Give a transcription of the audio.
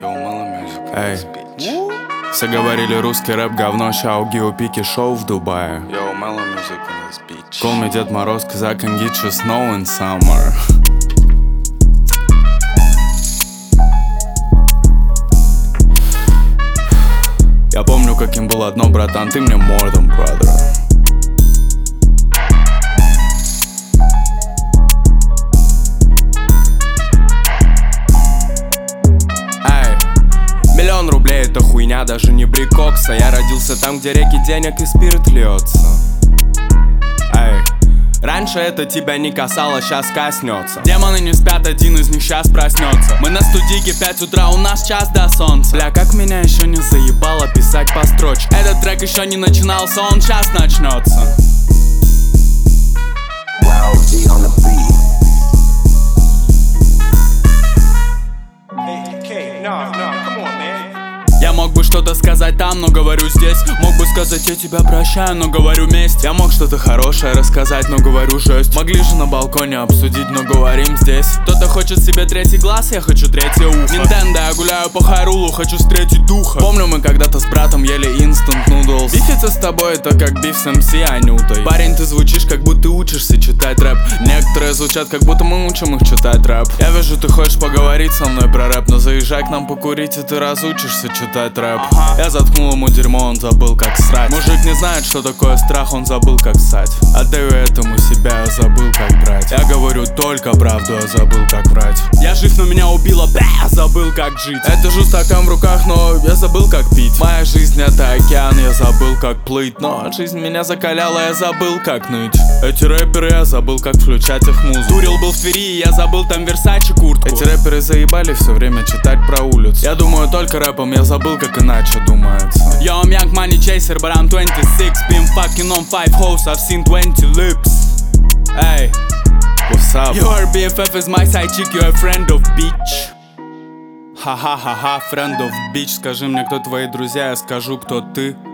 Эй, все говорили русский рэп говно, ща у Геопики шоу в Дубае. Call me Дед Мороз, cause I can get you snow in summer. Я помню, каким был одно, братан, ты мне more than brother. Миллион рублей это хуйня, даже не брикокса. Я родился там, где реки денег и спирт льется. Эй, раньше это тебя не касалось, сейчас коснется. Демоны не спят, один из них сейчас проснется. Мы на студийке 5 утра, у нас час до солнца. Бля, как меня еще не заебало писать по строчке. Этот трек еще не начинался, он сейчас начнется. Я мог бы что-то сказать там, но говорю здесь. Мог бы сказать я тебя прощаю, но говорю месть. Я мог что-то хорошее рассказать, но говорю жесть. Могли же на балконе обсудить, но говорим здесь. Кто-то хочет себе третий глаз, я хочу третье ухо. Нинтендо, я гуляю по Хайрулу, хочу встретить духа. Помню, мы когда-то с братом ели instant noodles. Бифиться с тобой это как биф с МС Анютой. Парень, ты звучишь, как будто учишься читать рэп. Некоторые звучат, как будто мы учим их читать рэп. Я вижу, ты хочешь поговорить со мной про рэп, но заезжай к нам покурить, и ты разучишься читать рэп. Я заткнул ему дерьмо, он забыл как срать. Мужик не знает, что такое страх, он забыл как ссать. Отдаю этому себя, я забыл как брать. Я говорю только правду, я забыл как врать. Я жив, но меня убило, бля, я забыл как жить. Я держу стакан в руках, но я забыл как пить. Моя жизнь это океан, я забыл как плыть. Но жизнь меня закаляла, я забыл как ныть. Эти рэперы, я забыл как включать их музыку. Турил был в Твери, я забыл там Версачи куртку. Эти рэперы заебали все время читать про улицу. Я думаю только рэпом, я забыл как иначе думается. Yo, I'm young money chaser, but I'm 26. Been fucking on 5 hoes, I've seen 20 lips. Hey, what's up? Your BFF is my side chick, you're a friend of bitch. Ха-ха-ха-ха, friend of bitch. Скажи мне, кто твои друзья, я скажу, кто ты.